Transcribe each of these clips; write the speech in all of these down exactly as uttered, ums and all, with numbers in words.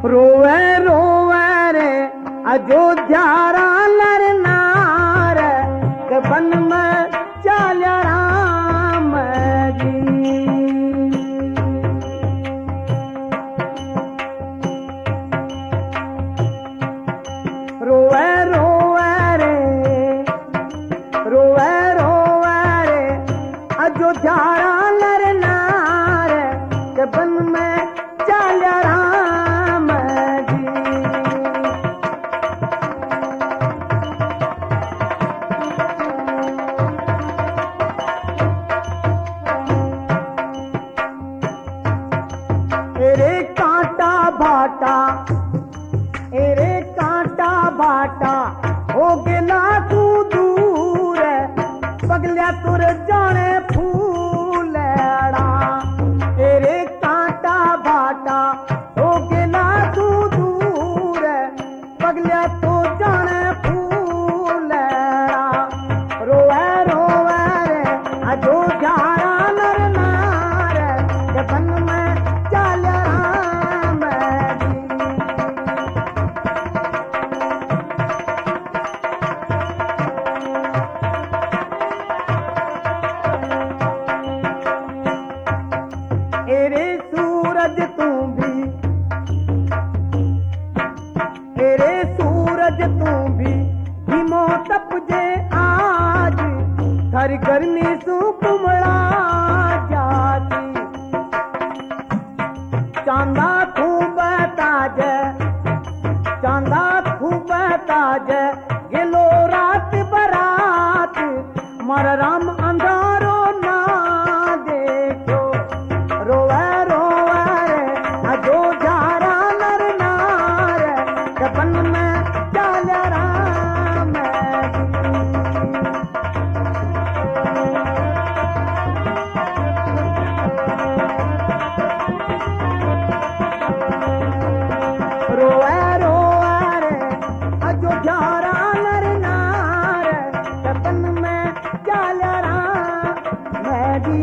रोवे रोवे रे अयोध्या नर नार के बन में चाल्या राम जी। रोवे रोवे रे रोवे रोवे रे अयोध्या नर नार के बन में चाल्या राम जी। एरे कांटा भाटा एरे कांटा भाटा हो गेला तू दूर पगलिया तुर जाने फूलड़ा। एरे कांटा भाटा हो गेला तू दूर पगलिया तू जाने फूलड़ा। रोवे रोवे रे अयोध्या नर नार के बन में चाल्या राम जी। एरे सूरज तू भी एरे सूरज तू भी धीमो तपजे आज थारी गर्मी सू कुमड़ा जाती। चांदा खूब ताज चांदा खूब ताज गेलो रात बरात मर राम अंधारो ना देखो। रोवे रोवे रे अयोध्या नर नार के बन में चाल्या राम जी। रोवे रोवे रे अयोध्या नर नार के बन में चाल्या राम जी।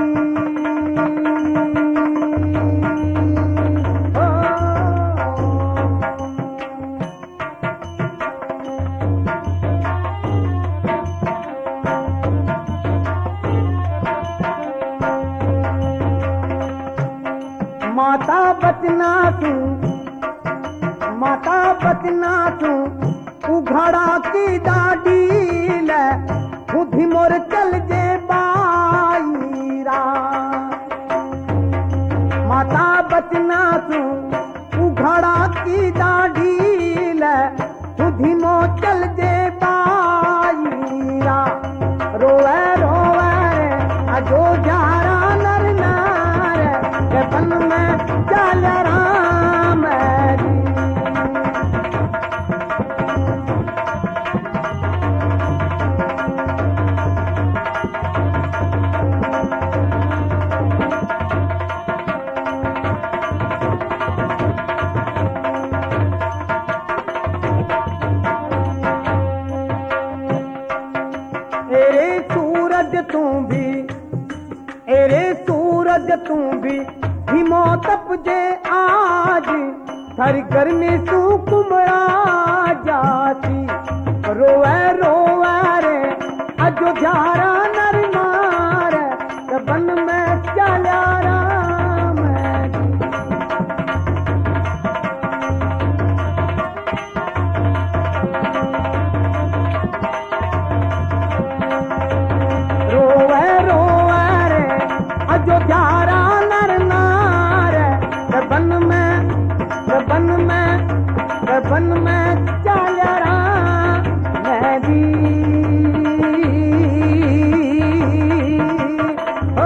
माता बचना तू माता बचना तू उघड़ा की दाढ़ी ले खुदी मोर चल जे बाईरा। माता बचना तू उघड़ा की दाढ़ी ले खुदी मोर चल जे बाईरा। रोवे रोवे रे अयोध्या नर नार के बन में चाल्या राम जी। एरे सूरज तू भी एरे सूरज तू भी धीमो तपजे आज थारी गर्मी सू कुमड़ा जाती। रोवे रोवे रे अयोध्या नर नार के बन में चाल्या राम जी। रोवे रोवे रे अयोध्या नर नार के बन में के बन में के बन में चाल्या राम जी। ओ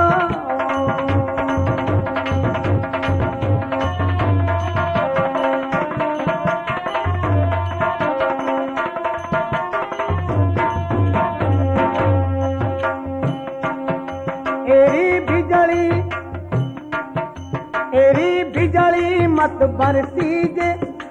एरी बिजली एरी बिजली मत बरसी जे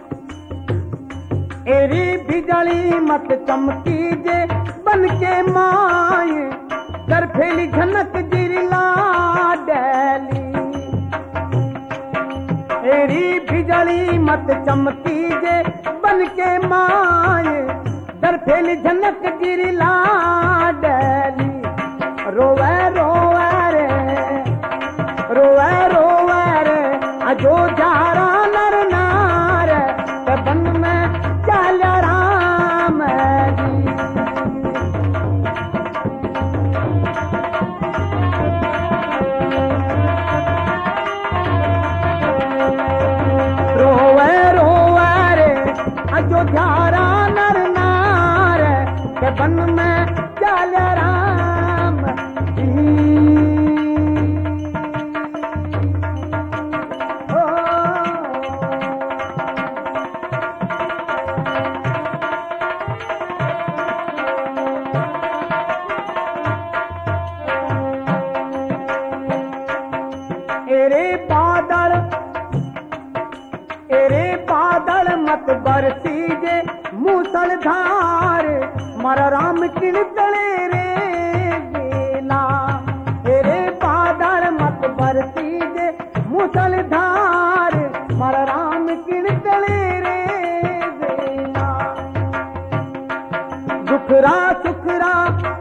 एरी बिजली मत चमकी जे बन के माए कर फैली झनक जिरला डैली। एड़ी बिजली मत चमकी जे बन के माए दर फेल झनक गिरी लाडली रोवे रोवे रे रोवे रोवे रे अजो जारा नर नार ते बन में चल राम जी रोवे रोवे रे अजो जारा नर नार ते बन में चल राम जी ओ एरे बादल एरे बादल मत बरसी जे मूसलधार मर राम किणतले रे बेला एरे बादल मत बरसी जे मूसलधार मर राम किणतले रे बेला दुखरा सुखरा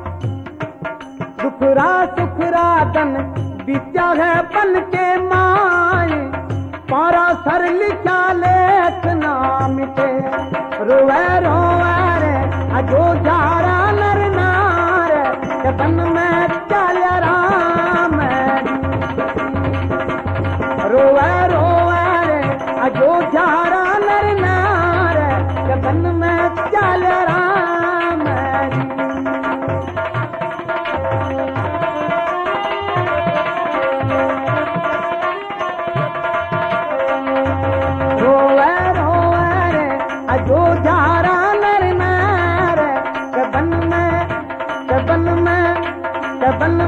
दुखरा सुखरा तन बीत्या है पल के माए पारा सर लिखा लेख ना मिटे रोवे रोवे रे अजो जारा नर नार के बन में चल राम रोवे रोवे रे अजो जारा नर नार के बन में चल राम रोवे रोवे रे अजो जारा नर नार के बन में के बन में के बन